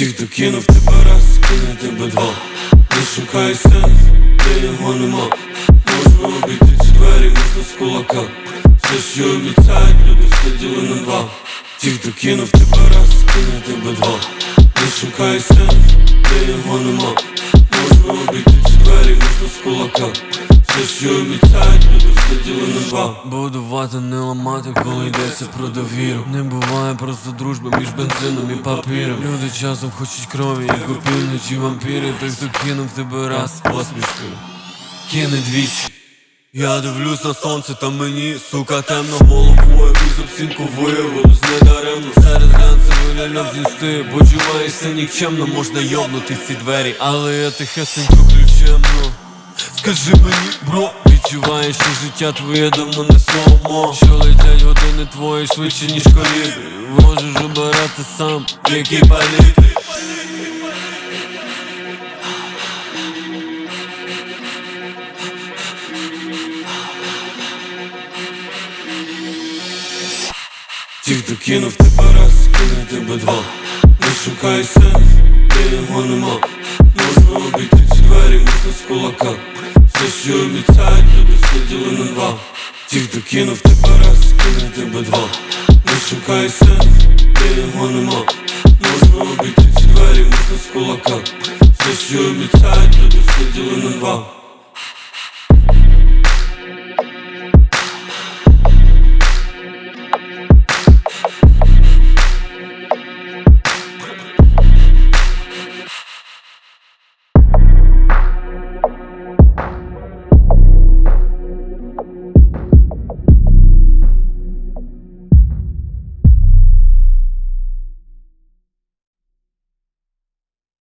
хто кинув тебе раз, кине тебе два. Не шукай сенс, де його нема. Можна обійти ці двері, можна з кулака. Все, що обіцяють, люди все діли на два. Ті, хто кинув тебе раз, кине тебе два. Не шукай сенс, де його нема. Можна обійти ці двері, можна з кулака. Все, що обіцяють, люди все діли на два. Будувати, не ламати, коли йдеться про довіру. Не буває просто дружба між бензином і папіром. Люди часом хочуть крові, як у півночі вампіри. Той, хто кинув тебе раз з посмішкою, кине двічі. Я дивлюсь на сонце, та мені, сука, темно головою. Без обцінку виявилось недаремно. Серед глянцевої ляляв зісти. Почуваєшся нікчемно, можна йобнути ці двері, але я тихесенько ключемно. Скажи мені, бро, відчуваєш, що життя твоє давно не слоумо. Що летять години твої швидше, ніж колібри. Можеш обирати сам, в якій палітрі. Ті, хто кинув тебе раз, кине тебе два. Не шукай сенс, де його нема. Можна обійти ці двері, можна з кулака. Все, що обіцяють, люди все діли на два. Ті, хто кинув тебе раз, кине тебе два. Не шукай сенс, де його нема. Можна обійти ці двері, можна з кулака. Все, що обіцяють, люди все діли на два.